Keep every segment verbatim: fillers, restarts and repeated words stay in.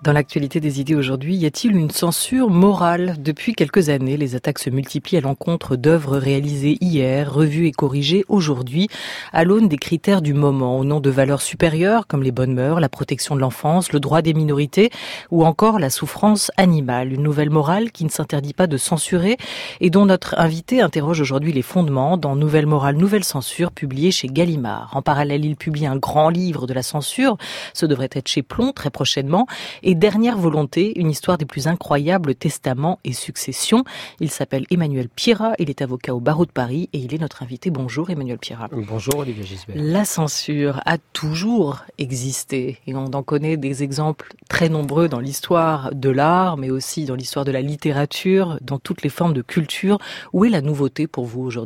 Dans l'actualité des idées aujourd'hui, y a-t-il une censure morale ? Depuis quelques années, les attaques se multiplient à l'encontre d'œuvres réalisées hier, revues et corrigées aujourd'hui, à l'aune des critères du moment, au nom de valeurs supérieures comme les bonnes mœurs, la protection de l'enfance, le droit des minorités ou encore la souffrance animale. Une nouvelle morale qui ne s'interdit pas de censurer et dont notre invité interroge aujourd'hui les fondements dans Nouvelle morale, nouvelle censure, publié chez Gallimard. En parallèle, il publie un grand livre de la censure, ce devrait être chez Plon très prochainement, et Dernière volonté, une histoire des plus incroyables testaments et successions. Il s'appelle Emmanuel Pierrat, il est avocat au barreau de Paris et il est notre invité. Bonjour Emmanuel Pierrat. Bonjour Olivier Gisbert. La censure a toujours existé et on en connaît des exemples très nombreux dans l'histoire de l'art, mais aussi dans l'histoire de la littérature, dans toutes les formes de culture. Où est la nouveauté pour vous aujourd'hui ?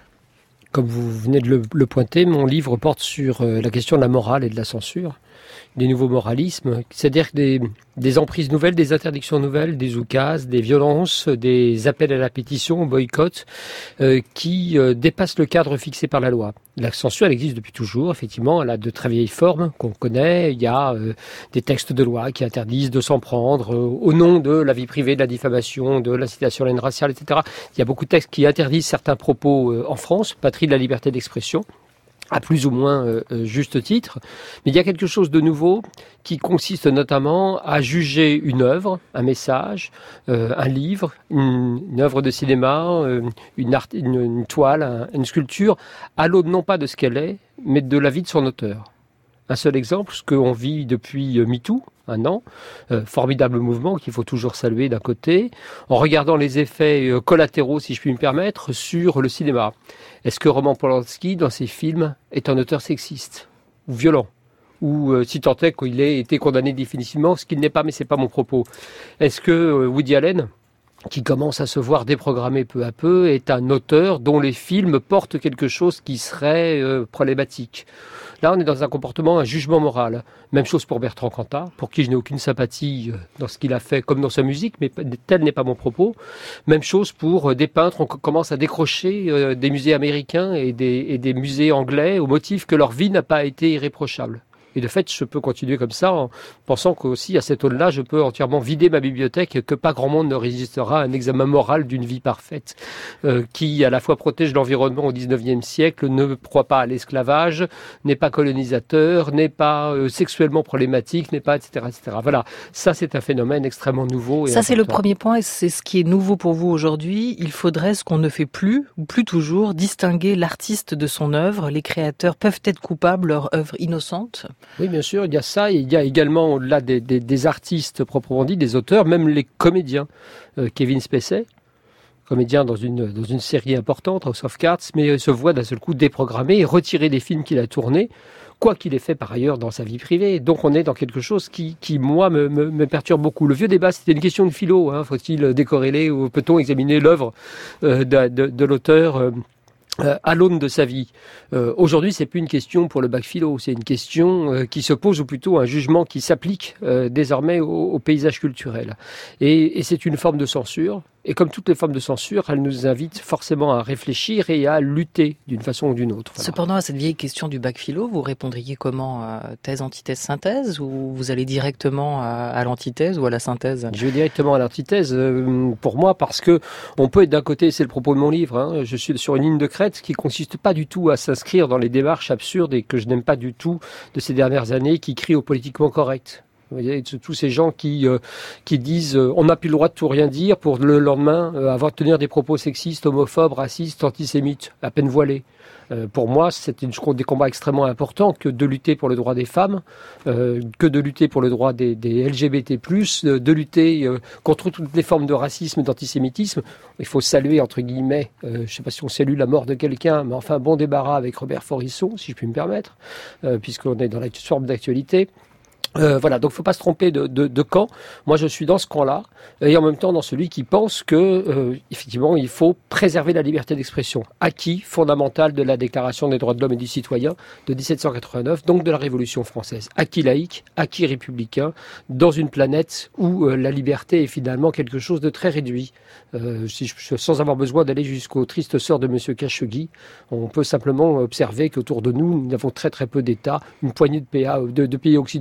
Comme vous venez de le, le pointer, mon livre porte sur euh, la question de la morale et de la censure, des nouveaux moralismes, c'est-à-dire des, des emprises nouvelles, des interdictions nouvelles, des oukases, des violences, des appels à la pétition, au boycott, euh, qui euh, dépassent le cadre fixé par la loi. La censure, elle existe depuis toujours, effectivement, elle a de très vieilles formes qu'on connaît. Il y a euh, des textes de loi qui interdisent de s'en prendre euh, au nom de la vie privée, de la diffamation, de l'incitation à la haine raciale, et cetera. Il y a beaucoup de textes qui interdisent certains propos euh, en France, patrie de la liberté d'expression, à plus ou moins euh, juste titre. Mais il y a quelque chose de nouveau qui consiste notamment à juger une œuvre, un message, euh, un livre, une, une œuvre de cinéma, euh, une, art, une, une toile, un, une sculpture, à l'aune non pas de ce qu'elle est, mais de la vie de son auteur. Un seul exemple, ce qu'on vit depuis euh, MeToo, un an, euh, formidable mouvement qu'il faut toujours saluer d'un côté, en regardant les effets euh, collatéraux, si je puis me permettre, sur le cinéma. Est-ce que Roman Polanski, dans ses films, est un auteur sexiste ou violent ? Ou euh, si tant est qu'il ait été condamné définitivement, ce qu'il n'est pas, mais c'est pas mon propos. Est-ce que euh, Woody Allen, qui commence à se voir déprogrammer peu à peu, est un auteur dont les films portent quelque chose qui serait euh, problématique ? Là, on est dans un comportement, un jugement moral. Même chose pour Bertrand Cantat, pour qui je n'ai aucune sympathie dans ce qu'il a fait, comme dans sa musique, mais tel n'est pas mon propos. Même chose pour des peintres, on commence à décrocher des musées américains et des, et des musées anglais au motif que leur vie n'a pas été irréprochable. Et de fait, je peux continuer comme ça en pensant qu'aussi, à cette aune-là, je peux entièrement vider ma bibliothèque et que pas grand monde ne résistera à un examen moral d'une vie parfaite euh, qui, à la fois, protège l'environnement au dix-neuvième siècle, ne croit pas à l'esclavage, n'est pas colonisateur, n'est pas euh, sexuellement problématique, n'est pas, et cetera, et cetera. Voilà, ça, c'est un phénomène extrêmement nouveau. Et ça, important. C'est le premier point et c'est ce qui est nouveau pour vous aujourd'hui. Il faudrait, ce qu'on ne fait plus, ou plus toujours, distinguer l'artiste de son œuvre. Les créateurs peuvent être coupables, leur œuvre innocente. Oui, bien sûr, il y a ça. Et il y a également, au-delà des, des, des artistes proprement dit, des auteurs, même les comédiens. Euh, Kevin Spacey, comédien dans une, dans une série importante, House of Cards, mais se voit d'un seul coup déprogrammé et retiré des films qu'il a tournés, quoi qu'il ait fait par ailleurs dans sa vie privée. Donc on est dans quelque chose qui, qui moi, me, me, me perturbe beaucoup. Le vieux débat, c'était une question de philo. Hein. Faut-il décorréler ou peut-on examiner l'œuvre euh, de, de, de l'auteur euh, Euh, à l'aune de sa vie. Euh, aujourd'hui, c'est plus une question pour le bac philo, c'est une question euh, qui se pose, ou plutôt un jugement qui s'applique euh, désormais au, au paysage culturel. Et, et c'est une forme de censure. Et comme toutes les formes de censure, elle nous invite forcément à réfléchir et à lutter d'une façon ou d'une autre. Voilà. Cependant, à cette vieille question du bac philo, vous répondriez comment ? euh, Thèse, antithèse, synthèse ? Ou vous allez directement à, à l'antithèse ou à la synthèse ? Je vais directement à l'antithèse, euh, pour moi, parce que on peut être d'un côté, c'est le propos de mon livre, hein, je suis sur une ligne de crête qui consiste pas du tout à s'inscrire dans les démarches absurdes et que je n'aime pas du tout de ces dernières années, qui crient au politiquement correct. Vous voyez, tous ces gens qui euh, qui disent euh, on n'a plus le droit de tout rien dire pour le lendemain euh, avoir tenir des propos sexistes, homophobes, racistes, antisémites, à peine voilés. Euh, pour moi, c'est une, des combats extrêmement importants que de lutter pour le droit des femmes, euh, que de lutter pour le droit des, des L G B T plus, de, de lutter euh, contre toutes les formes de racisme et d'antisémitisme. Il faut saluer, entre guillemets, euh, je ne sais pas si on salue la mort de quelqu'un, mais enfin, bon débarras avec Robert Forisson, si je puis me permettre, euh, puisqu'on est dans la forme d'actualité. Euh, voilà, donc il ne faut pas se tromper de, de, de camp. Moi, je suis dans ce camp-là, et en même temps dans celui qui pense que, euh, effectivement, il faut préserver la liberté d'expression, acquis fondamental de la Déclaration des droits de l'homme et du citoyen de dix-sept cent quatre-vingt-neuf, donc de la Révolution française. Acquis laïque, acquis républicain, dans une planète où euh, la liberté est finalement quelque chose de très réduit. Euh, si je, sans avoir besoin d'aller jusqu'au triste sort de Monsieur Khashoggi, on peut simplement observer qu'autour de nous, nous avons très très peu d'États, une poignée de, P A, de, de pays occidentaux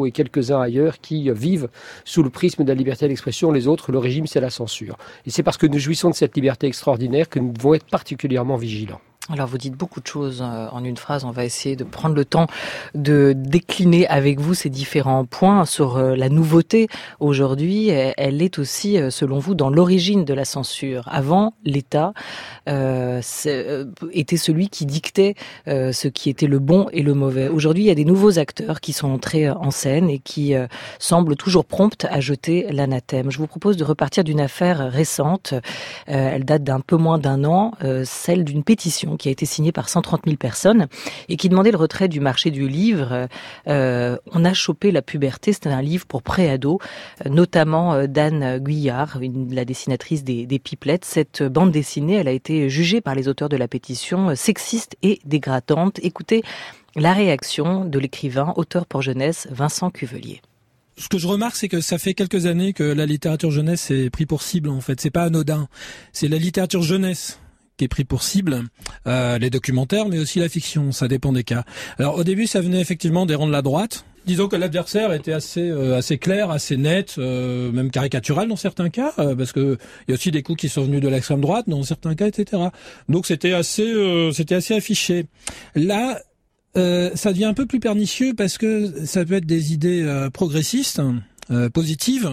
et quelques-uns ailleurs qui vivent sous le prisme de la liberté d'expression. Les autres, le régime, c'est la censure. Et c'est parce que nous jouissons de cette liberté extraordinaire que nous devons être particulièrement vigilants. Alors vous dites beaucoup de choses en une phrase, on va essayer de prendre le temps de décliner avec vous ces différents points sur la nouveauté aujourd'hui. Elle est aussi, selon vous, dans l'origine de la censure. Avant, l'État euh, était celui qui dictait euh, ce qui était le bon et le mauvais. Aujourd'hui, il y a des nouveaux acteurs qui sont entrés en scène et qui euh, semblent toujours prompts à jeter l'anathème. Je vous propose de repartir d'une affaire récente, euh, elle date d'un peu moins d'un an, euh, celle d'une pétition qui a été signé par cent trente mille personnes et qui demandait le retrait du marché du livre. Euh, on a chopé la puberté, c'était un livre pour pré-ados, notamment euh, d'Anne Guyard, une, la dessinatrice des, des Pipelettes. Cette bande dessinée, elle a été jugée par les auteurs de la pétition sexiste et dégradante. Écoutez la réaction de l'écrivain, auteur pour jeunesse, Vincent Cuvelier. Ce que je remarque, c'est que ça fait quelques années que la littérature jeunesse est pris pour cible, en fait. C'est pas anodin. C'est la littérature jeunesse qui est pris pour cible, euh, les documentaires, mais aussi la fiction, ça dépend des cas. Alors au début, ça venait effectivement des rangs de la droite. Disons que l'adversaire était assez euh, assez clair, assez net, euh, même caricatural dans certains cas, euh, parce que il y a aussi des coups qui sont venus de l'extrême droite dans certains cas, et cetera. Donc c'était assez euh, c'était assez affiché. Là, euh, ça devient un peu plus pernicieux parce que ça peut être des idées euh, progressistes, euh, positives,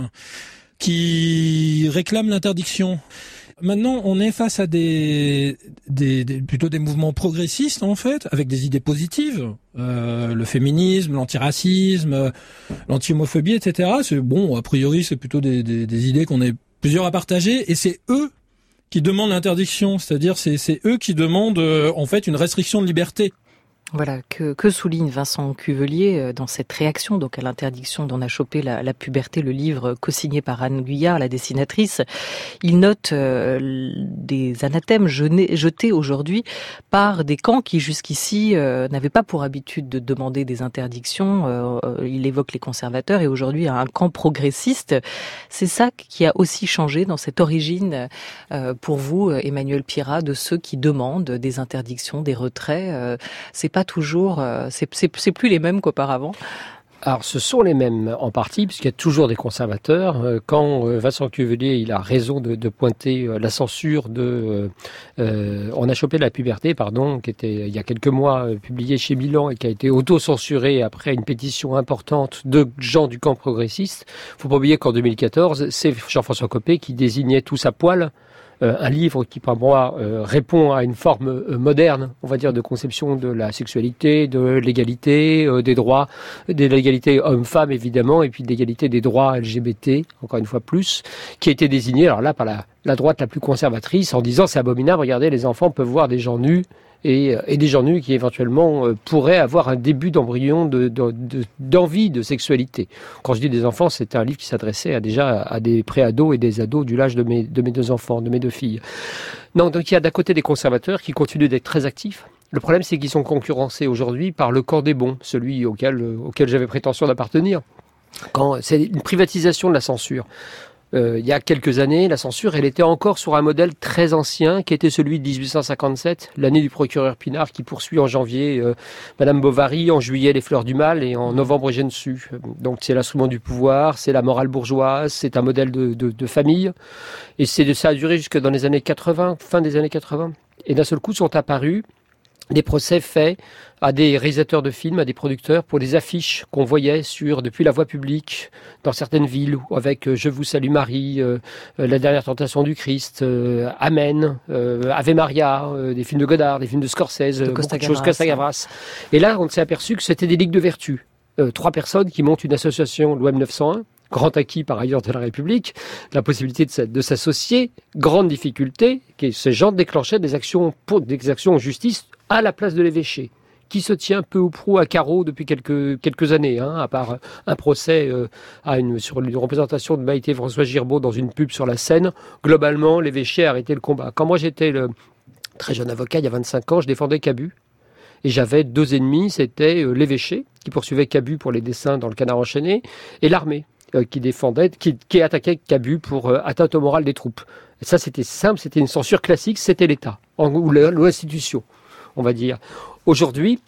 qui réclament l'interdiction. Maintenant, on est face à des, des, des plutôt des mouvements progressistes en fait, avec des idées positives, euh, le féminisme, l'antiracisme, l'anti-homophobie, et cetera. C'est bon, a priori, c'est plutôt des, des, des idées qu'on est plusieurs à partager, et c'est eux qui demandent l'interdiction, c'est-à-dire c'est, c'est eux qui demandent euh, en fait une restriction de liberté. Voilà, que, que souligne Vincent Cuvelier dans cette réaction donc à l'interdiction d'en a chopé la, la puberté, le livre co-signé par Anne Guyard, la dessinatrice. Il note euh, des anathèmes jetés, jetés aujourd'hui par des camps qui jusqu'ici euh, n'avaient pas pour habitude de demander des interdictions. Euh, il évoque les conservateurs et aujourd'hui un camp progressiste. C'est ça qui a aussi changé dans cette origine euh, pour vous, Emmanuel Pirat, de ceux qui demandent des interdictions, des retraits. Euh, c'est pas toujours, c'est, c'est, c'est plus les mêmes qu'auparavant. Alors, ce sont les mêmes en partie, puisqu'il y a toujours des conservateurs. Quand Vincent Cuvelier, il a raison de, de pointer la censure de euh, On a chopé la puberté, pardon, qui était il y a quelques mois publié chez Milan et qui a été auto-censuré après une pétition importante de gens du camp progressiste. Il ne faut pas oublier qu'en deux mille quatorze, c'est Jean-François Copé qui désignait tous à poil Euh, un livre qui, pour moi, euh, répond à une forme euh, moderne, on va dire, de conception de la sexualité, de l'égalité, euh, des droits, de l'égalité homme-femme, évidemment, et puis de l'égalité des droits L G B T, encore une fois plus, qui a été désigné, alors là, par la, la droite la plus conservatrice, en disant c'est abominable, regardez, les enfants peuvent voir des gens nus, et, et des gens nus qui éventuellement euh, pourraient avoir un début d'embryon de, de, de, d'envie de sexualité. Quand je dis des enfants, c'était un livre qui s'adressait à, déjà à des pré-ados et des ados du l'âge de mes, de mes deux enfants, de mes deux filles. Non, donc il y a d'un côté des conservateurs qui continuent d'être très actifs. Le problème, c'est qu'ils sont concurrencés aujourd'hui par le camp des bons, celui auquel, auquel j'avais prétention d'appartenir. Quand c'est une privatisation de la censure. Euh, il y a quelques années, la censure, elle était encore sur un modèle très ancien, qui était celui de dix-huit cent cinquante-sept, l'année du procureur Pinard, qui poursuit en janvier euh, Madame Bovary, en juillet les fleurs du mal, et en novembre Gensu. Donc c'est l'instrument du pouvoir, c'est la morale bourgeoise, c'est un modèle de, de, de famille, et c'est, ça a duré jusque dans les années quatre-vingts, fin des années quatre-vingts. Et d'un seul coup sont apparus des procès faits à des réalisateurs de films, à des producteurs, pour des affiches qu'on voyait sur, depuis la voie publique, dans certaines villes, avec euh, Je vous salue Marie, euh, euh, La dernière tentation du Christ, euh, Amen, euh, Ave Maria, euh, des films de Godard, des films de Scorsese, de beaucoup Costa de choses, Costa Gavras. Et là, on s'est aperçu que c'était des ligues de vertu. Euh, trois personnes qui montent une association, l'O M neuf cent un, grand acquis par ailleurs de la République, la possibilité de, de s'associer, grande difficulté, que ces gens déclenchaient des actions, pour, des actions en justice à la place de l'évêché, qui se tient peu ou prou à carreau depuis quelques, quelques années, hein, à part un procès euh, à une, sur une représentation de Maïté François Girbaud dans une pub sur la Seine. Globalement, l'évêché a arrêté le combat. Quand moi j'étais le très jeune avocat, il y a vingt-cinq ans, je défendais Cabu. Et j'avais deux ennemis, c'était euh, l'évêché, qui poursuivait Cabu pour les dessins dans le Canard enchaîné, et l'armée, euh, qui défendait, qui, qui attaquait Cabu pour euh, atteinte au moral des troupes. Et ça, c'était simple, c'était une censure classique, c'était l'État, en, ou l'institution, on va dire. Aujourd'hui,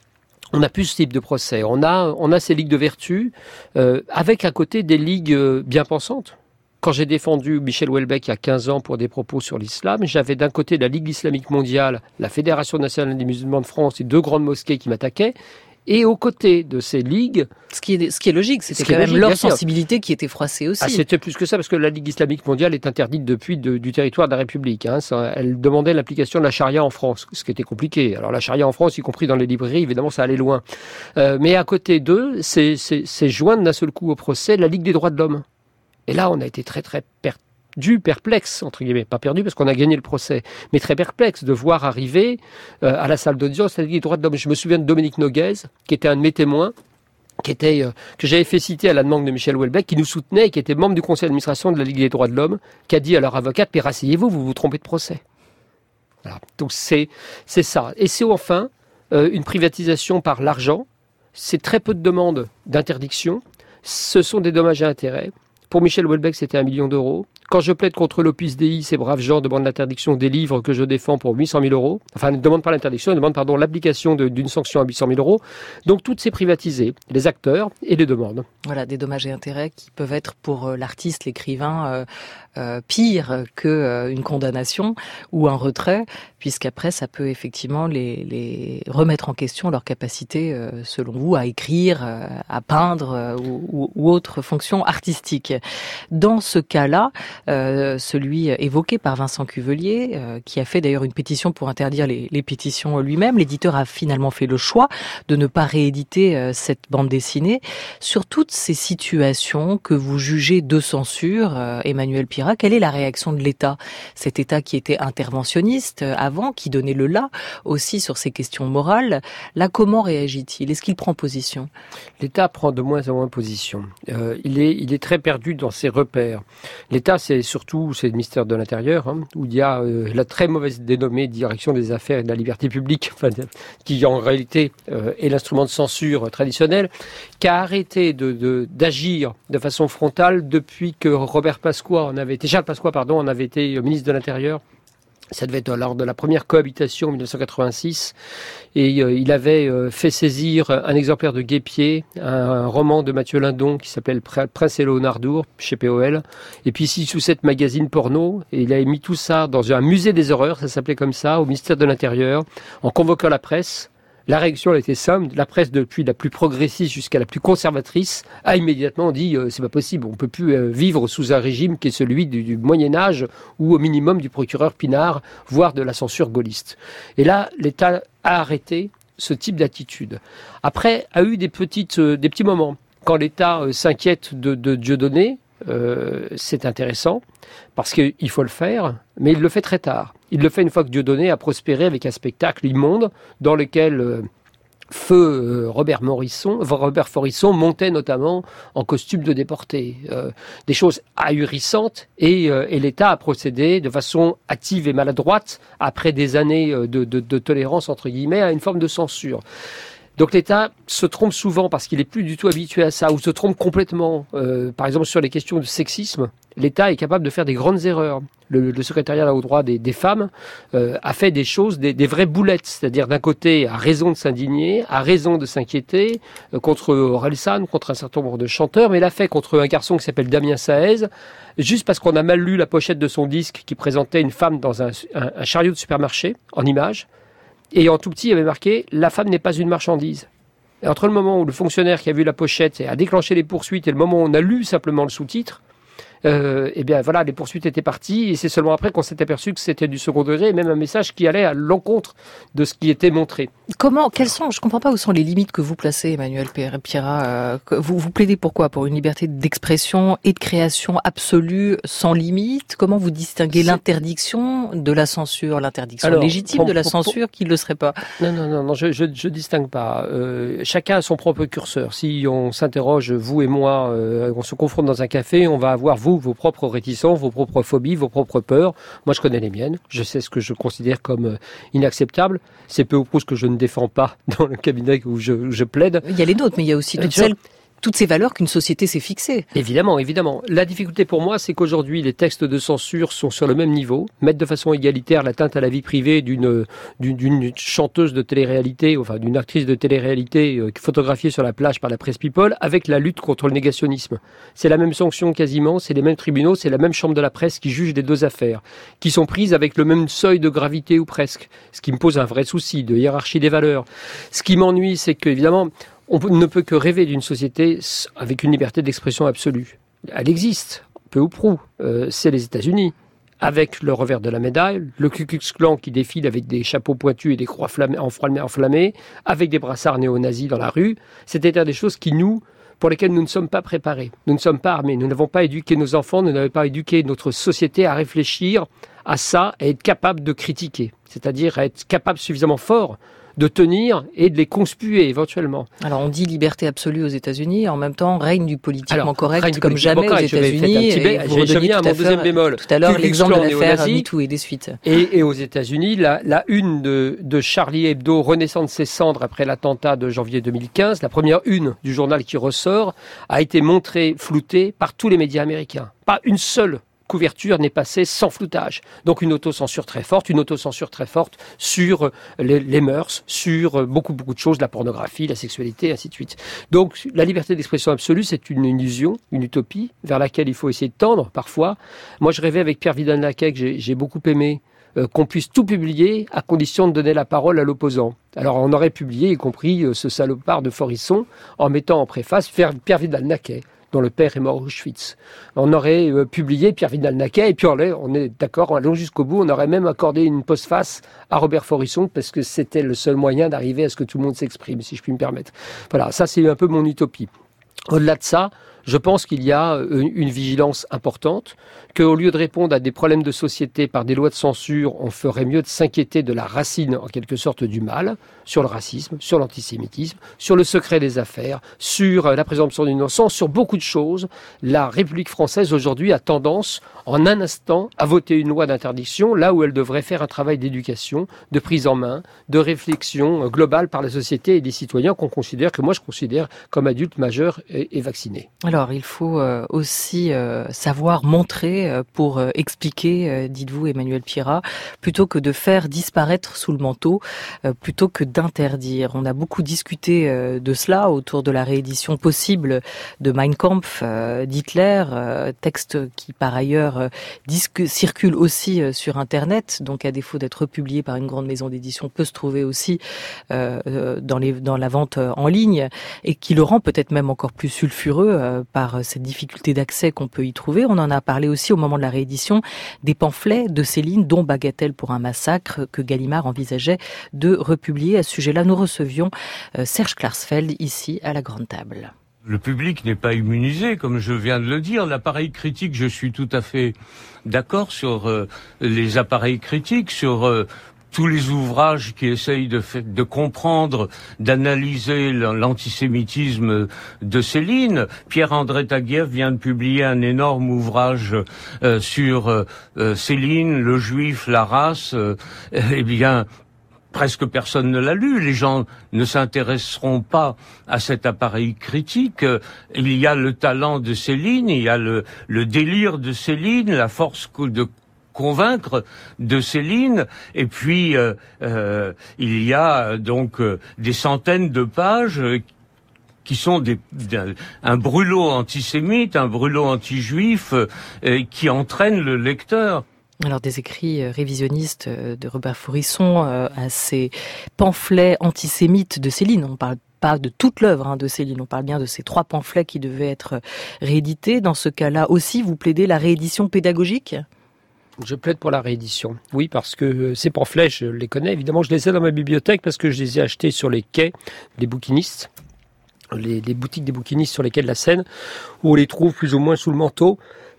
on n'a plus ce type de procès. On a, on a ces ligues de vertu, euh, avec à côté des ligues euh, bien pensantes. Quand j'ai défendu Michel Houellebecq il y a quinze ans pour des propos sur l'islam, j'avais d'un côté la Ligue islamique mondiale, la Fédération nationale des musulmans de France et deux grandes mosquées qui m'attaquaient. Et aux côtés de ces ligues... Ce qui est, ce qui est logique, c'était quand même leur sensibilité qui était froissée aussi. Ah, c'était plus que ça, parce que la Ligue islamique mondiale est interdite depuis de, du territoire de la République. Hein. Ça, elle demandait l'application de la charia en France, ce qui était compliqué. Alors la charia en France, y compris dans les librairies, évidemment, ça allait loin. Euh, mais à côté d'eux, c'est, c'est, c'est joindre d'un seul coup au procès la Ligue des droits de l'homme. Et là, on a été très très perturbés. Du perplexe, entre guillemets, pas perdu parce qu'on a gagné le procès, mais très perplexe de voir arriver euh, à la salle d'audience la Ligue des droits de l'homme. Je me souviens de Dominique Noguez, qui était un de mes témoins, qui était, euh, que j'avais fait citer à la demande de Michel Houellebecq, qui nous soutenait et qui était membre du conseil d'administration de la Ligue des droits de l'homme, qui a dit à leur avocate, mais rasseyez-vous, vous vous trompez de procès. Voilà. Donc c'est, c'est ça. Et c'est enfin euh, une privatisation par l'argent. C'est très peu de demandes d'interdiction. Ce sont des dommages et intérêts. Pour Michel Houellebecq, c'était un million d'euros. Quand je plaide contre l'Opus Dei, ces braves gens demandent l'interdiction des livres que je défends pour huit cent mille euros. Enfin, ils ne demandent pas l'interdiction, ils demandent pardon, l'application de, d'une sanction à huit cent mille euros. Donc, tout c'est privatisé, les acteurs et les demandes. Voilà, des dommages et intérêts qui peuvent être pour l'artiste, l'écrivain, euh, euh, pire que euh, une condamnation ou un retrait, puisqu'après, ça peut effectivement les, les remettre en question leur capacité, euh, selon vous, à écrire, euh, à peindre euh, ou, ou autre fonction artistique. Dans ce cas-là, Euh, celui évoqué par Vincent Cuvelier, euh, qui a fait d'ailleurs une pétition pour interdire les, les pétitions lui-même. L'éditeur a finalement fait le choix de ne pas rééditer euh, cette bande dessinée. Sur toutes ces situations que vous jugez de censure, euh, Emmanuel Pirat, quelle est la réaction de l'État ? Cet État qui était interventionniste euh, avant, qui donnait le là aussi sur ces questions morales. Là, comment réagit-il ? Est-ce qu'il prend position ? L'État prend de moins en moins position. Euh, il est, il est très perdu dans ses repères. L'État, c'est surtout c'est le ministère de l'Intérieur, hein, où il y a euh, la très mauvaise dénommée Direction des affaires et de la liberté publique, enfin, qui en réalité euh, est l'instrument de censure traditionnel, qui a arrêté de, de, d'agir de façon frontale depuis que Robert Pasqua en avait été, Charles Pasqua, pardon, en avait été ministre de l'Intérieur. Ça devait être lors de la première cohabitation en dix-neuf cent quatre-vingt-six. Et euh, il avait euh, fait saisir un exemplaire de Guépier, un, un roman de Mathieu Lindon qui s'appelait Le Prince et Léonardour, chez P O L. Et puis six ou sept magazines porno. Et il avait mis tout ça dans un musée des horreurs, ça s'appelait comme ça, au ministère de l'Intérieur, en convoquant la presse. La réaction, elle était simple. La presse, depuis la plus progressiste jusqu'à la plus conservatrice, a immédiatement dit euh, c'est pas possible, on peut plus euh, vivre sous un régime qui est celui du, du Moyen-Âge ou au minimum du procureur Pinard, voire de la censure gaulliste. Et là, l'État a arrêté ce type d'attitude. Après, a eu des petites, euh, des petits moments. Quand l'État euh, s'inquiète de, de Dieudonné, euh, c'est intéressant parce qu'il faut le faire, mais il le fait très tard. Il le fait une fois que Dieudonné a prospéré avec un spectacle immonde dans lequel euh, feu euh, Robert Morisson, Robert Forisson montait notamment en costume de déporté. Euh, des choses ahurissantes et, euh, et l'État a procédé de façon hâtive et maladroite, après des années de, de, de tolérance entre guillemets, à une forme de censure. Donc l'État se trompe souvent parce qu'il est plus du tout habitué à ça, ou se trompe complètement. Euh, par exemple, sur les questions de sexisme, l'État est capable de faire des grandes erreurs. Le, le secrétariat aux droits des, des femmes euh, a fait des choses, des, des vraies boulettes. C'est-à-dire, d'un côté, a raison de s'indigner, a raison de s'inquiéter euh, contre Orelsan, contre un certain nombre de chanteurs, mais l'a fait contre un garçon qui s'appelle Damien Saez, juste parce qu'on a mal lu la pochette de son disque qui présentait une femme dans un, un, un chariot de supermarché, en images. Et en tout petit, il y avait marqué « La femme n'est pas une marchandise ». Et entre le moment où le fonctionnaire qui a vu la pochette a déclenché les poursuites et le moment où on a lu simplement le sous-titre, euh, eh bien voilà, les poursuites étaient parties et c'est seulement après qu'on s'est aperçu que c'était du second degré et même un message qui allait à l'encontre de ce qui était montré. Comment, quelles sont, je comprends pas où sont les limites que vous placez, Emmanuel Pirat. Euh, vous, vous plaidez pour quoi ? Pour une liberté d'expression et de création absolue, sans limite ? Comment vous distinguez c'est... l'interdiction de la censure, l'interdiction Alors, légitime pour, de la pour, censure pour... qui ne le serait pas ? Non, non, non, non je, je, je distingue pas. Euh, chacun a son propre curseur. Si on s'interroge, vous et moi, euh, on se confronte dans un café, on va avoir vous, vos propres réticences, vos propres phobies, vos propres peurs. Moi, je connais les miennes. Je sais ce que je considère comme euh, inacceptable. C'est peu ou prou ce que je ne défends pas dans le cabinet où je, où je plaide. Il y a les nôtres, mais il y a aussi toutes celles toutes ces valeurs qu'une société s'est fixées. Évidemment, évidemment. La difficulté pour moi, c'est qu'aujourd'hui, les textes de censure sont sur le même niveau, mettent de façon égalitaire l'atteinte à la vie privée d'une, d'une, d'une chanteuse de télé-réalité, enfin d'une actrice de télé-réalité euh, photographiée sur la plage par la presse People, avec la lutte contre le négationnisme. C'est la même sanction quasiment, c'est les mêmes tribunaux, c'est la même chambre de la presse qui juge les deux affaires, qui sont prises avec le même seuil de gravité ou presque, ce qui me pose un vrai souci de hiérarchie des valeurs. Ce qui m'ennuie, c'est qu'évidemment, on ne peut que rêver d'une société avec une liberté d'expression absolue. Elle existe, peu ou prou. Euh, c'est les États-Unis, avec le revers de la médaille, le Ku Klux Klan qui défile avec des chapeaux pointus et des croix enflammées, avec des brassards néo-nazis dans la rue. C'est-à-dire des choses qui nous, pour lesquelles nous ne sommes pas préparés. Nous ne sommes pas armés, nous n'avons pas éduqué nos enfants, nous n'avons pas éduqué notre société à réfléchir à ça et être capable de critiquer. C'est-à-dire à être capable suffisamment fort de tenir et de les conspuer éventuellement. Alors on dit liberté absolue aux États-Unis, en même temps règne du politiquement Alors, correct du comme politiquement jamais correct, aux États-Unis. Je, je viens à mon deuxième bémol. Tout à l'heure, l'exemple de l'affaire MeToo et des suites. Et, et aux États-Unis, la, la une de, de Charlie Hebdo renaissant de ses cendres après l'attentat de janvier deux mille quinze, la première une du journal qui ressort, a été montrée, floutée par tous les médias américains. Pas une seule couverture n'est passée sans floutage. Donc une autocensure très forte, une autocensure très forte sur les, les mœurs, sur beaucoup, beaucoup de choses, la pornographie, la sexualité, ainsi de suite. Donc la liberté d'expression absolue, c'est une illusion, une utopie, vers laquelle il faut essayer de tendre parfois. Moi, je rêvais avec Pierre Vidal-Naquet, que j'ai, j'ai beaucoup aimé, euh, qu'on puisse tout publier à condition de donner la parole à l'opposant. Alors on aurait publié, y compris euh, ce salopard de Forisson, en mettant en préface Pierre Vidal-Naquet, dont le père est mort à Auschwitz. On aurait euh, publié Pierre Vidal-Naquet, et puis on est, on est d'accord, allons jusqu'au bout, on aurait même accordé une postface à Robert Forisson, parce que c'était le seul moyen d'arriver à ce que tout le monde s'exprime, si je puis me permettre. Voilà, ça c'est un peu mon utopie. Au-delà de ça, je pense qu'il y a une vigilance importante, qu'au lieu de répondre à des problèmes de société par des lois de censure, on ferait mieux de s'inquiéter de la racine, en quelque sorte, du mal, sur le racisme, sur l'antisémitisme, sur le secret des affaires, sur la présomption d'innocence, sur beaucoup de choses. La République française, aujourd'hui, a tendance, en un instant, à voter une loi d'interdiction, là où elle devrait faire un travail d'éducation, de prise en main, de réflexion globale par la société et des citoyens qu'on considère, que moi je considère comme adultes majeurs et, et vaccinés. Alors, il faut euh, aussi euh, savoir montrer euh, pour euh, expliquer, euh, dites-vous Emmanuel Pierrat, plutôt que de faire disparaître sous le manteau, euh, plutôt que d'interdire. On a beaucoup discuté euh, de cela autour de la réédition possible de Mein Kampf euh, d'Hitler, euh, texte qui par ailleurs euh, disque, circule aussi euh, sur Internet, donc à défaut d'être publié par une grande maison d'édition, peut se trouver aussi euh, dans, les, dans la vente en ligne, et qui le rend peut-être même encore plus sulfureux euh, par cette difficulté d'accès qu'on peut y trouver. On en a parlé aussi au moment de la réédition des pamphlets de Céline, dont Bagatelle pour un massacre, que Gallimard envisageait de republier. À ce sujet-là, nous recevions Serge Klarsfeld ici à la Grande Table. Le public n'est pas immunisé, comme je viens de le dire. L'appareil critique, je suis tout à fait d'accord sur euh, les appareils critiques, sur euh, tous les ouvrages qui essayent de, de comprendre, d'analyser l'antisémitisme de Céline. Pierre-André Taguieff vient de publier un énorme ouvrage euh, sur euh, Céline, le juif, la race. Euh, eh bien, presque personne ne l'a lu. Les gens ne s'intéresseront pas à cet appareil critique. Il y a le talent de Céline, il y a le, le délire de Céline, la force de convaincre de Céline, et puis euh, euh, il y a donc euh, des centaines de pages euh, qui sont des, un, un brûlot antisémite, un brûlot anti-juif euh, qui entraîne le lecteur. Alors des écrits révisionnistes de Robert Forisson euh, à ces pamphlets antisémites de Céline. On parle pas de toute l'œuvre hein, de Céline, on parle bien de ces trois pamphlets qui devaient être réédités. Dans ce cas-là aussi, vous plaidez la réédition pédagogique ? Je plaide pour la réédition. Oui, parce que ces pamphlets, je les connais. Évidemment, je les ai dans ma bibliothèque parce que je les ai achetés sur les quais des bouquinistes, les, les boutiques des bouquinistes sur les quais de la Seine, où on les trouve plus ou moins sous le manteau,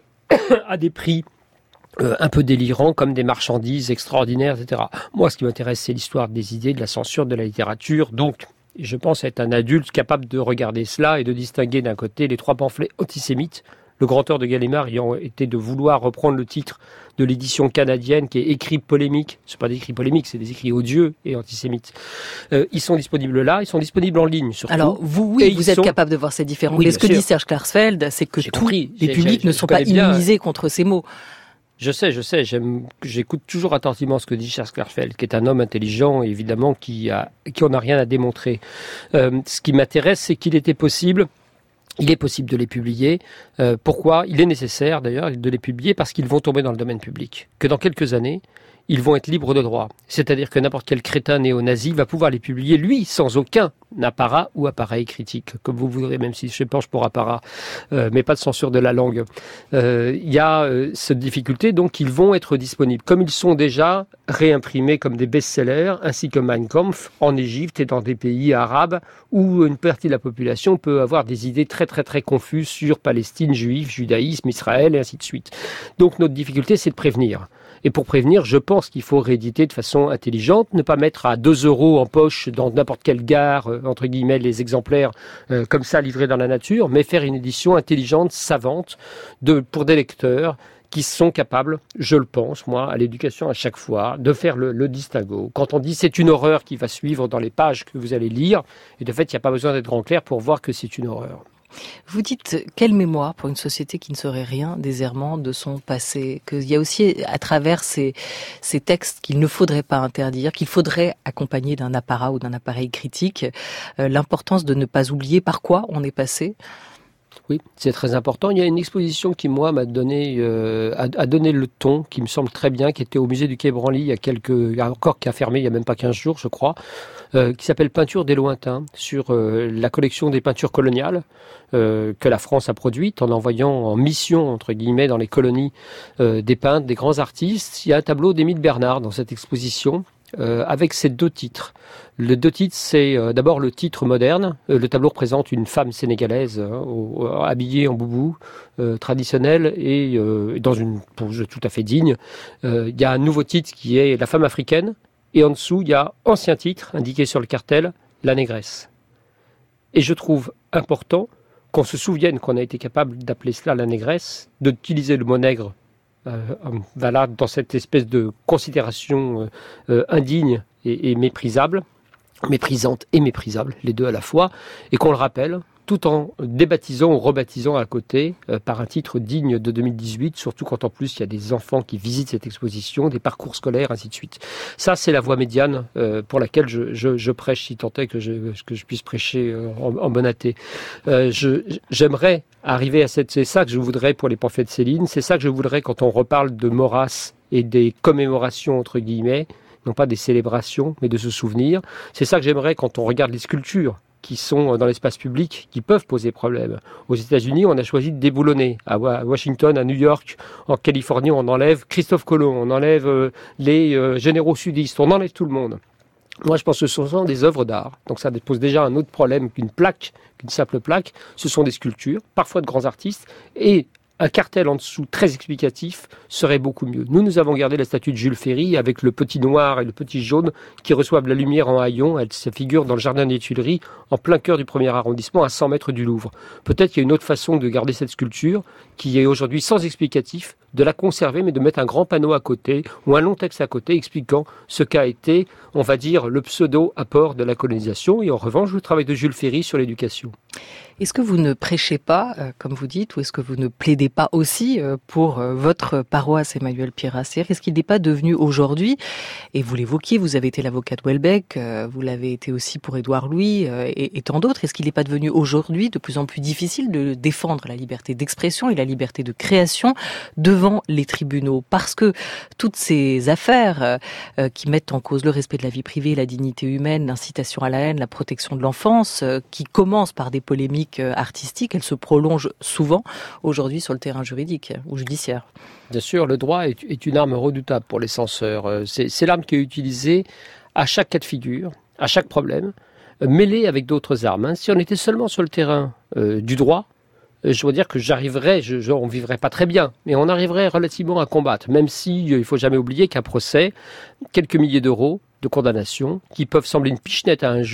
à des prix euh, un peu délirants, comme des marchandises extraordinaires, et cetera. Moi, ce qui m'intéresse, c'est l'histoire des idées, de la censure, de la littérature. Donc, je pense être un adulte capable de regarder cela et de distinguer d'un côté les trois pamphlets antisémites, Le grand tort de Gallimard ayant été de vouloir reprendre le titre de l'édition canadienne qui est écrit polémique. Ce pas des écrits polémiques, c'est des écrits odieux et antisémites. Euh, ils sont disponibles là, ils sont disponibles en ligne surtout. Alors vous, oui, et vous êtes sont... capable de voir ces différences. Oui, Mais ce que sûr. dit Serge Klarsfeld, c'est que J'ai tous compris. les J'ai, publics j'ai, ne je sont pas connais bien. immunisés contre ces mots. Je sais, je sais, j'aime, j'écoute toujours attentivement ce que dit Serge Klarsfeld, qui est un homme intelligent, évidemment, qui a, qui en a rien à démontrer. Euh, ce qui m'intéresse, c'est qu'il était possible, il est possible de les publier. Euh, pourquoi ? Il est nécessaire, d'ailleurs, de les publier parce qu'ils vont tomber dans le domaine public. Que dans quelques années, ils vont être libres de droit. C'est-à-dire que n'importe quel crétin néo-nazi va pouvoir les publier, lui, sans aucun apparat ou appareil critique, comme vous voudrez, même si je penche pour apparat, euh, mais pas de censure de la langue. Euh, il y a euh, cette difficulté, donc ils vont être disponibles, comme ils sont déjà réimprimés comme des best-sellers, ainsi que Mein Kampf, en Égypte et dans des pays arabes, où une partie de la population peut avoir des idées très très très confuses sur Palestine, juifs, judaïsme, Israël, et ainsi de suite. Donc notre difficulté, c'est de prévenir. Et pour prévenir, je pense qu'il faut rééditer de façon intelligente, ne pas mettre à deux euros en poche dans n'importe quelle gare, euh, entre guillemets, les exemplaires euh, comme ça livrés dans la nature, mais faire une édition intelligente, savante, de, pour des lecteurs qui sont capables, je le pense, moi, à l'éducation à chaque fois, de faire le, le distinguo. Quand on dit c'est une horreur qui va suivre dans les pages que vous allez lire, et de fait, il n'y a pas besoin d'être en clair pour voir que c'est une horreur. Vous dites, quelle mémoire pour une société qui ne serait rien des errements de son passé, qu'il y a aussi à travers ces, ces textes qu'il ne faudrait pas interdire, qu'il faudrait accompagner d'un apparat ou d'un appareil critique, euh, l'importance de ne pas oublier par quoi on est passé. Oui, c'est très important. Il y a une exposition qui, moi, m'a donné, euh, a, a donné le ton, qui me semble très bien, qui était au musée du Quai Branly il y a quelques, encore qui a fermé il y a même pas quinze jours, je crois, euh, qui s'appelle Peinture des lointains, sur euh, la collection des peintures coloniales euh, que la France a produites en envoyant en mission, entre guillemets, dans les colonies euh, des peintres, des grands artistes. Il y a un tableau d'Émile Bernard dans cette exposition, Euh, avec ces deux titres. Les deux titres, c'est euh, d'abord le titre moderne. Euh, le tableau représente une femme sénégalaise hein, au, au, habillée en boubou euh, traditionnel et euh, dans une pose tout à fait digne. Euh, il y a un nouveau titre qui est La femme africaine et en dessous, il y a ancien titre indiqué sur le cartel, La négresse. Et je trouve important qu'on se souvienne qu'on a été capable d'appeler cela la négresse, d'utiliser le mot nègre Euh, voilà, dans cette espèce de considération euh, euh, indigne et, et méprisable, méprisante et méprisable, les deux à la fois, et qu'on le rappelle, tout en débaptisant ou rebaptisant à côté euh, par un titre digne de deux mille dix-huit, surtout quand en plus il y a des enfants qui visitent cette exposition, des parcours scolaires, ainsi de suite. Ça, c'est la voie médiane euh, pour laquelle je, je, je prêche, si tant est que je, que je puisse prêcher euh, en, en bon athée. Euh, je, j'aimerais arriver à cette... C'est ça que je voudrais pour les pamphlets de Céline, c'est ça que je voudrais quand on reparle de Maurras et des commémorations, entre guillemets, non pas des célébrations, mais de se souvenir. C'est ça que j'aimerais quand on regarde les sculptures qui sont dans l'espace public, qui peuvent poser problème. Aux États-Unis, on a choisi de déboulonner. À Washington, à New York, en Californie, on enlève Christophe Colomb, on enlève euh, les euh, généraux sudistes, on enlève tout le monde. Moi, je pense que ce sont des œuvres d'art. Donc ça pose déjà un autre problème qu'une plaque, qu'une simple plaque. Ce sont des sculptures, parfois de grands artistes, et un cartel en dessous très explicatif serait beaucoup mieux. Nous, nous avons gardé la statue de Jules Ferry avec le petit noir et le petit jaune qui reçoivent la lumière en haillons. Elle se figure dans le jardin des Tuileries, en plein cœur du premier arrondissement, à cent mètres du Louvre. Peut-être qu'il y a une autre façon de garder cette sculpture, qui est aujourd'hui sans explicatif, de la conserver, mais de mettre un grand panneau à côté, ou un long texte à côté, expliquant ce qu'a été, on va dire, le pseudo-apport de la colonisation, et en revanche, le travail de Jules Ferry sur l'éducation. Est-ce que vous ne prêchez pas, euh, comme vous dites, ou est-ce que vous ne plaidez pas aussi euh, pour euh, votre paroisse Emmanuel Pierrat? Est-ce qu'il n'est pas devenu aujourd'hui, et vous l'évoquiez, vous avez été l'avocat de Houellebecq, euh, vous l'avez été aussi pour Édouard Louis euh, et, et tant d'autres, est-ce qu'il n'est pas devenu aujourd'hui de plus en plus difficile de défendre la liberté d'expression et la liberté de création devant les tribunaux? Parce que toutes ces affaires euh, qui mettent en cause le respect de la vie privée, la dignité humaine, l'incitation à la haine, la protection de l'enfance, euh, qui commencent par des polémiques artistiques, elles se prolongent souvent aujourd'hui sur le terrain juridique ou judiciaire. Bien sûr, le droit est, est une arme redoutable pour les censeurs. C'est, c'est l'arme qui est utilisée à chaque cas de figure, à chaque problème, mêlée avec d'autres armes. Hein. Si on était seulement sur le terrain euh, du droit, je dois dire que j'arriverais, je, je, on ne vivrait pas très bien, mais on arriverait relativement à combattre, même si il ne faut jamais oublier qu'un procès, quelques milliers d'euros de condamnation, qui peuvent sembler une pichenette à un juge,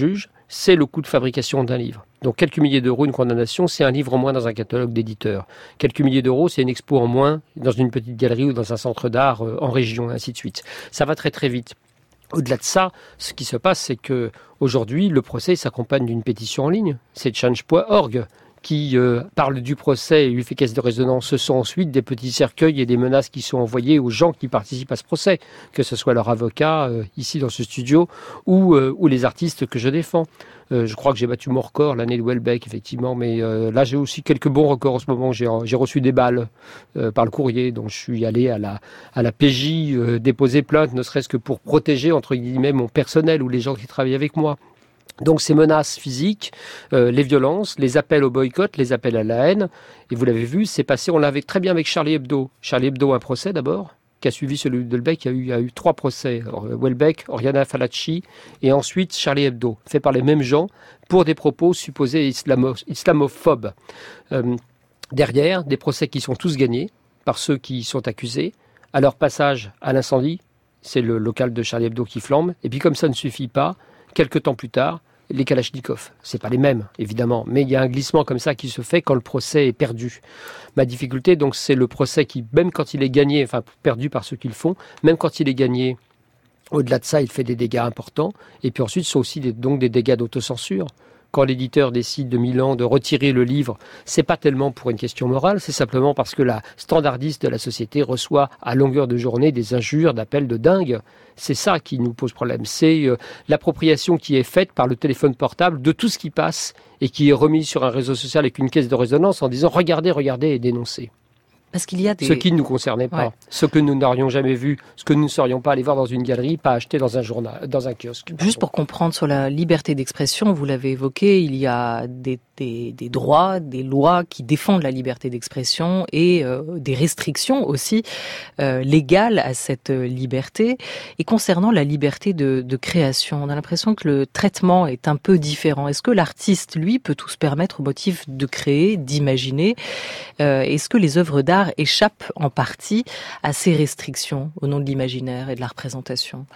c'est le coût de fabrication d'un livre. Donc quelques milliers d'euros, une condamnation, c'est un livre en moins dans un catalogue d'éditeur. Quelques milliers d'euros, c'est une expo en moins dans une petite galerie ou dans un centre d'art en région, et ainsi de suite. Ça va très très vite. Au-delà de ça, ce qui se passe, c'est que aujourd'hui, le procès s'accompagne d'une pétition en ligne. C'est change point org qui euh, parle du procès et lui fait caisse de résonance. Ce sont ensuite des petits cercueils et des menaces qui sont envoyées aux gens qui participent à ce procès, que ce soit leur avocat euh, ici dans ce studio ou, euh, ou les artistes que je défends. Euh, je crois que j'ai battu mon record l'année de Welbeck, effectivement, mais euh, là j'ai aussi quelques bons records en ce moment. J'ai, j'ai reçu des balles euh, par le courrier, donc je suis allé à la, à la P J euh, déposer plainte, ne serait-ce que pour protéger, entre guillemets, mon personnel ou les gens qui travaillent avec moi. Donc ces menaces physiques, euh, les violences, les appels au boycott, les appels à la haine, et vous l'avez vu, c'est passé, on l'avait très bien avec Charlie Hebdo. Charlie Hebdo, un procès d'abord, qui a suivi celui de Welbeck, il y a eu, il y a eu trois procès, Welbeck, Oriana Fallaci, et ensuite Charlie Hebdo, fait par les mêmes gens, pour des propos supposés islamo, islamophobes. Euh, derrière, des procès qui sont tous gagnés par ceux qui sont accusés, à leur passage à l'incendie, c'est le local de Charlie Hebdo qui flambe, et puis comme ça ne suffit pas, quelques temps plus tard, les Kalachnikov. C'est pas les mêmes, évidemment, mais il y a un glissement comme ça qui se fait quand le procès est perdu. Ma difficulté, donc, c'est le procès qui, même quand il est gagné, enfin, perdu par ceux qui le font, même quand il est gagné, au-delà de ça, il fait des dégâts importants. Et puis ensuite, ce sont aussi des, donc des dégâts d'autocensure. Quand l'éditeur décide de Milan de retirer le livre, c'est pas tellement pour une question morale, c'est simplement parce que la standardiste de la société reçoit à longueur de journée des injures, d'appels de dingue. C'est ça qui nous pose problème. C'est euh, l'appropriation qui est faite par le téléphone portable de tout ce qui passe et qui est remis sur un réseau social avec une caisse de résonance en disant « regardez, regardez » et dénoncez. Parce qu'il y a des... Ce qui ne nous concernait pas, ouais. Ce que nous n'aurions jamais vu, ce que nous ne serions pas allés voir dans une galerie, pas acheter dans un journal, dans un kiosque. Juste pour comprendre sur la liberté d'expression, vous l'avez évoqué, il y a des, des, des droits, des lois qui défendent la liberté d'expression et euh, des restrictions aussi euh, légales à cette liberté. Et concernant la liberté de, de création, on a l'impression que le traitement est un peu différent. Est-ce que l'artiste, lui, peut tout se permettre au motif de créer, d'imaginer ? euh, Est-ce que les œuvres d'art échappe en partie à ces restrictions au nom de l'imaginaire et de la représentation?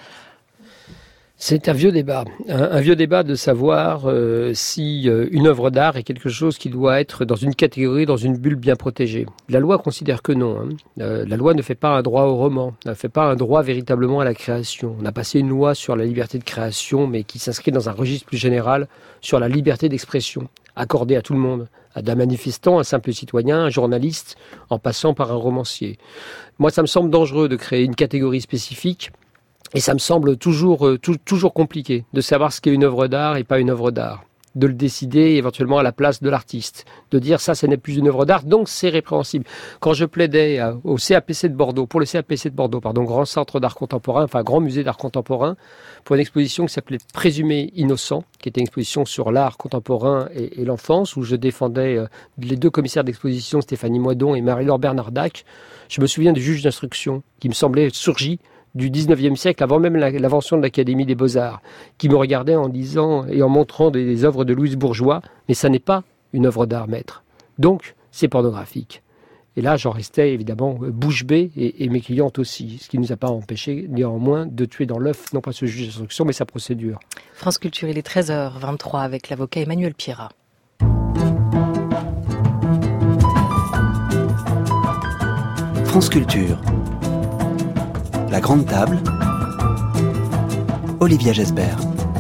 C'est un vieux débat, un, un vieux débat de savoir euh, si euh, une œuvre d'art est quelque chose qui doit être dans une catégorie, dans une bulle bien protégée. La loi considère que non. Hein. Euh, la loi ne fait pas un droit au roman, ne fait pas un droit véritablement à la création. On a passé une loi sur la liberté de création, mais qui s'inscrit dans un registre plus général sur la liberté d'expression, accordée à tout le monde, d'un manifestant, un simple citoyen, un journaliste, en passant par un romancier. Moi, ça me semble dangereux de créer une catégorie spécifique, et ça me semble toujours, euh, tout, toujours compliqué de savoir ce qu'est une œuvre d'art et pas une œuvre d'art. De le décider éventuellement à la place de l'artiste. De dire ça, ce n'est plus une œuvre d'art, donc c'est répréhensible. Quand je plaidais à, au C A P C de Bordeaux, pour le C A P C de Bordeaux, pardon, grand centre d'art contemporain, enfin grand musée d'art contemporain, pour une exposition qui s'appelait Présumé innocent, qui était une exposition sur l'art contemporain et, et l'enfance, où je défendais euh, les deux commissaires d'exposition, Stéphanie Moidon et Marie-Laure Bernardac. Je me souviens du juge d'instruction, qui me semblait surgi du dix-neuvième siècle, avant même l'invention de l'Académie des Beaux-Arts, qui me regardait en disant et en montrant des, des œuvres de Louise Bourgeois, mais ça n'est pas une œuvre d'art, maître. Donc, c'est pornographique. Et là, j'en restais évidemment bouche bée, et, et mes clientes aussi, ce qui ne nous a pas empêché néanmoins de tuer dans l'œuf, non pas ce juge d'instruction, mais sa procédure. France Culture, il est treize heures vingt-trois avec l'avocat Emmanuel Pierrat. France Culture. La Grande Table, Olivia Gesbert.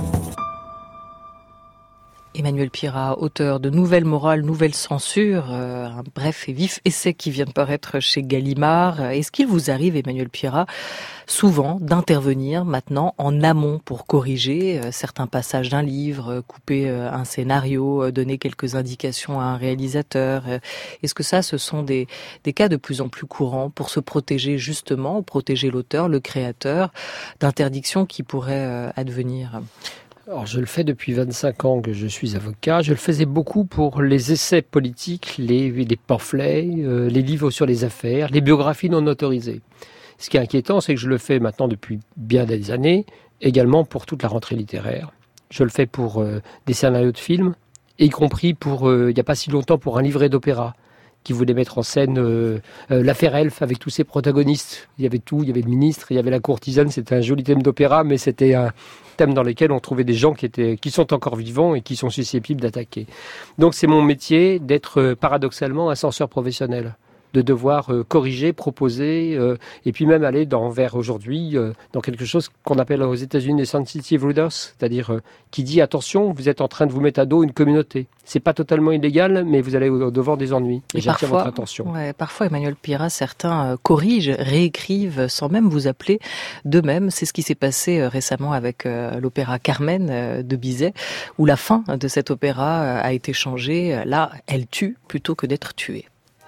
Emmanuel Pierrat, auteur de Nouvelle morale, nouvelle censure, euh, un bref et vif essai qui vient de paraître chez Gallimard. Est-ce qu'il vous arrive, Emmanuel Pierrat, souvent d'intervenir maintenant en amont pour corriger euh, certains passages d'un livre, euh, couper euh, un scénario, euh, donner quelques indications à un réalisateur? euh, Est-ce que ça, ce sont des, des cas de plus en plus courants pour se protéger justement, protéger l'auteur, le créateur, d'interdictions qui pourraient euh, advenir? Alors, je le fais depuis vingt-cinq ans que je suis avocat. Je le faisais beaucoup pour les essais politiques, les, les pamphlets, euh, les livres sur les affaires, les biographies non autorisées. Ce qui est inquiétant, c'est que je le fais maintenant depuis bien des années, également pour toute la rentrée littéraire. Je le fais pour euh, des scénarios de films, y compris pour, euh, il n'y a pas si longtemps, pour un livret d'opéra. qui voulait mettre en scène euh, euh, l'affaire Elf avec tous ses protagonistes. Il y avait tout, il y avait le ministre, il y avait la courtisane, c'était un joli thème d'opéra, mais c'était un thème dans lequel on trouvait des gens qui, étaient, qui sont encore vivants et qui sont susceptibles d'attaquer. Donc c'est mon métier d'être euh, paradoxalement un censeur professionnel, de devoir euh, corriger, proposer, euh, et puis même aller dans, vers aujourd'hui euh, dans quelque chose qu'on appelle aux États-Unis les sensitive readers, c'est-à-dire euh, qui dit attention, vous êtes en train de vous mettre à dos une communauté. C'est pas totalement illégal, mais vous allez au devant des ennuis. Et, et j'attire votre attention. Ouais, parfois, Emmanuel Pira, certains euh, corrigent, réécrivent sans même vous appeler d'eux-mêmes. C'est ce qui s'est passé euh, récemment avec euh, l'opéra Carmen euh, de Bizet, où la fin de cet opéra euh, a été changée. Là, elle tue plutôt que d'être tuée.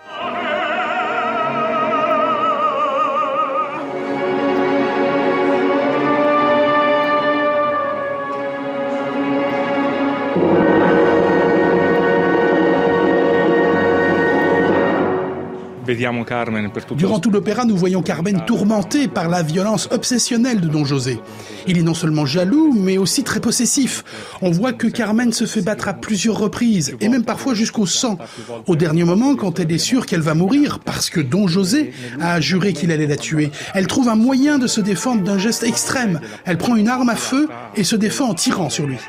Durant tout l'opéra, nous voyons Carmen tourmentée par la violence obsessionnelle de Don José. Il est non seulement jaloux, mais aussi très possessif. On voit que Carmen se fait battre à plusieurs reprises, et même parfois jusqu'au sang. Au dernier moment, quand elle est sûre qu'elle va mourir, parce que Don José a juré qu'il allait la tuer, elle trouve un moyen de se défendre d'un geste extrême. Elle prend une arme à feu et se défend en tirant sur lui.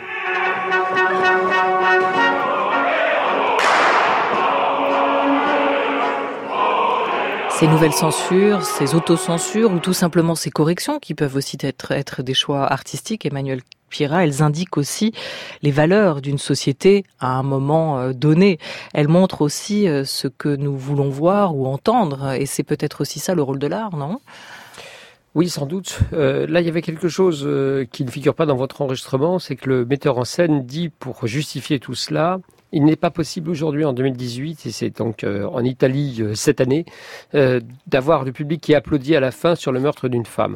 Ces nouvelles censures, ces autocensures ou tout simplement ces corrections qui peuvent aussi être, être des choix artistiques, Emmanuel Pira, elles indiquent aussi les valeurs d'une société à un moment donné. Elles montrent aussi ce que nous voulons voir ou entendre, et c'est peut-être aussi ça le rôle de l'art, non ? Oui, sans doute. Euh, là, il y avait quelque chose euh, qui ne figure pas dans votre enregistrement, c'est que le metteur en scène dit, pour justifier tout cela, il n'est pas possible aujourd'hui, en deux mille dix-huit, et c'est donc euh, en Italie euh, cette année, euh, d'avoir le public qui applaudit à la fin sur le meurtre d'une femme.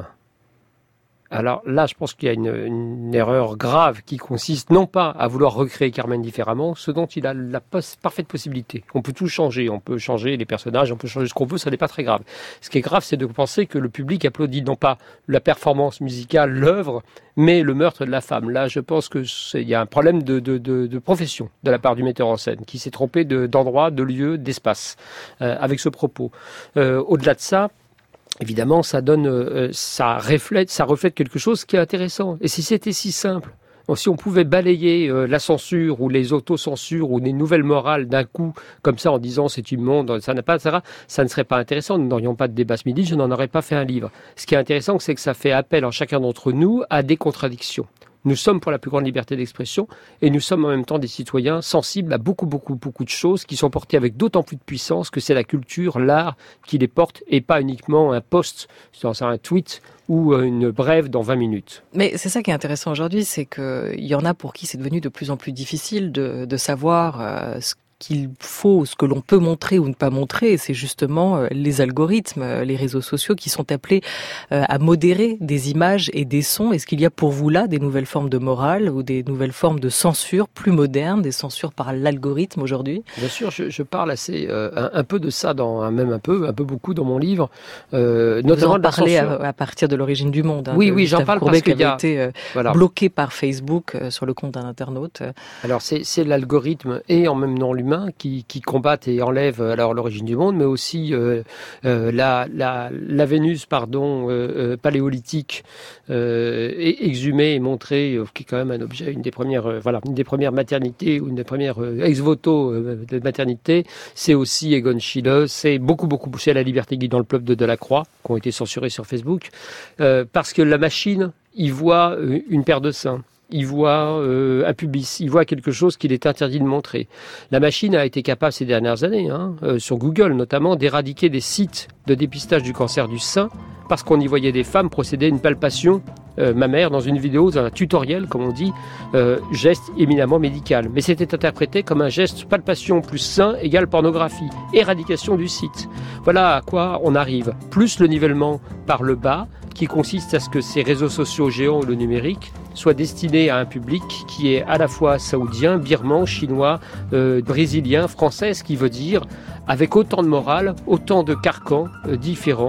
Alors là, je pense qu'il y a une, une erreur grave qui consiste non pas à vouloir recréer Carmen différemment, ce dont il a la pos- parfaite possibilité. On peut tout changer, on peut changer les personnages, on peut changer ce qu'on veut, ça n'est pas très grave. Ce qui est grave, c'est de penser que le public applaudit non pas la performance musicale, l'œuvre, mais le meurtre de la femme. Là, je pense qu'il y a un problème de, de, de, de profession de la part du metteur en scène, qui s'est trompé de, d'endroit, de lieu, d'espace, euh, avec ce propos. Euh, au-delà de ça, évidemment, ça donne, euh, ça reflète, ça reflète quelque chose qui est intéressant. Et si c'était si simple, si on pouvait balayer euh, la censure ou les autocensures ou les nouvelles morales d'un coup, comme ça, en disant c'est immonde, ça n'a pas, ça, ça ne serait pas intéressant. Nous n'aurions pas de débat ce midi, je n'en aurais pas fait un livre. Ce qui est intéressant, c'est que ça fait appel en chacun d'entre nous à des contradictions. Nous sommes pour la plus grande liberté d'expression et nous sommes en même temps des citoyens sensibles à beaucoup, beaucoup, beaucoup de choses qui sont portées avec d'autant plus de puissance que c'est la culture, l'art qui les porte et pas uniquement un post, un tweet ou une brève dans vingt minutes. Mais c'est ça qui est intéressant aujourd'hui, c'est qu'il y en a pour qui c'est devenu de plus en plus difficile de, de savoir euh, ce qu'il faut, ce que l'on peut montrer ou ne pas montrer, et c'est justement les algorithmes, les réseaux sociaux qui sont appelés à modérer des images et des sons. Est-ce qu'il y a pour vous là des nouvelles formes de morale ou des nouvelles formes de censure plus modernes, des censures par l'algorithme aujourd'hui ? Bien sûr, je, je parle assez euh, un, un peu de ça, dans, même un peu, un peu beaucoup dans mon livre, euh, notamment vous en de la parlez censure. À, à partir de l'origine du monde. Hein, oui, de, oui, j'en parle parce qu'il y a été euh, voilà. bloqué par Facebook euh, sur le compte d'un internaute. Alors c'est, c'est l'algorithme et en même temps l'humain qui, qui combattent et enlèvent alors l'origine du monde, mais aussi euh, euh, la, la, la Vénus, pardon, euh, euh, paléolithique, euh, et exhumée et montrée, euh, qui est quand même un objet, une des premières, euh, voilà, une des premières maternités ou une des premières euh, ex voto euh, de maternité. C'est aussi Egon Schiele, c'est beaucoup beaucoup poussé à la liberté guide dans le peuple de Delacroix, qui ont été censurés sur Facebook, euh, parce que la machine y voit euh, une paire de seins. Il voit euh, un pubis, il voit quelque chose qu'il est interdit de montrer. La machine a été capable ces dernières années, hein, euh, sur Google notamment, d'éradiquer des sites de dépistage du cancer du sein parce qu'on y voyait des femmes procéder à une palpation euh, mammaire dans une vidéo, dans un tutoriel, comme on dit, euh, geste éminemment médical. Mais c'était interprété comme un geste palpation plus sein égale pornographie, éradication du site. Voilà à quoi on arrive. Plus le nivellement par le bas, qui consiste à ce que ces réseaux sociaux géants, le numérique, soient destinés à un public qui est à la fois saoudien, birman, chinois, euh, brésilien, français, ce qui veut dire avec autant de morale, autant de carcans euh, différents,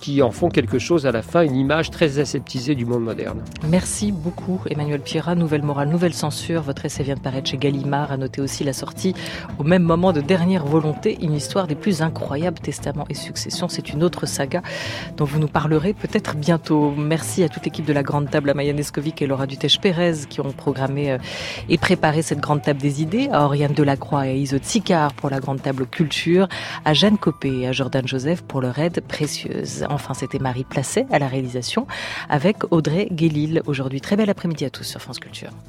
qui en font quelque chose à la fin, une image très aseptisée du monde moderne. Merci beaucoup Emmanuel Pierrat. Nouvelle morale, nouvelle censure. Votre essai vient de paraître chez Gallimard. À noter aussi la sortie au même moment de Dernière Volonté, une histoire des plus incroyables, Testament et Succession. C'est une autre saga dont vous nous parlerez peut-être bientôt. Merci à toute l'équipe de la Grande Table, à Maya Neskovic et Laura Dutèche-Pérez qui ont programmé et préparé cette Grande Table des idées, à Oriane Delacroix et à Iso Tsicard pour la Grande Table Culture, à Jeanne Copé et à Jordan Joseph pour leur aide précieuse. Enfin, c'était Marie Placet à la réalisation avec Audrey Guélil. Aujourd'hui, très bel après-midi à tous sur France Culture.